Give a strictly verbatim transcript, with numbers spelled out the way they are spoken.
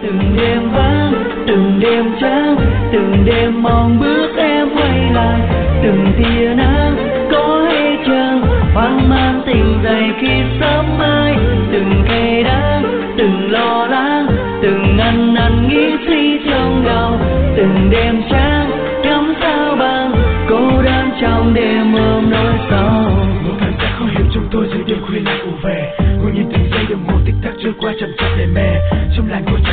từng đêm vắng, từng đêm trắng, từng đêm mong bước em quay lại, từng tia nắng có hay chăng hoang mang tỉnh dậy khi sớm mai, từng cay đắng, từng lo lắng, từng ăn năn nghĩ suy trong lòng, từng đêm trắng ngắm sao băng cô đơn trong đêm ôm nỗi sầu. Một cảm giác khó hiểu trong tôi giữa đêm khuya lại ùa về, ngồi nhìn từng giây đồng hồ tích tắc trôi qua chậm chạp lề mề trong làn khói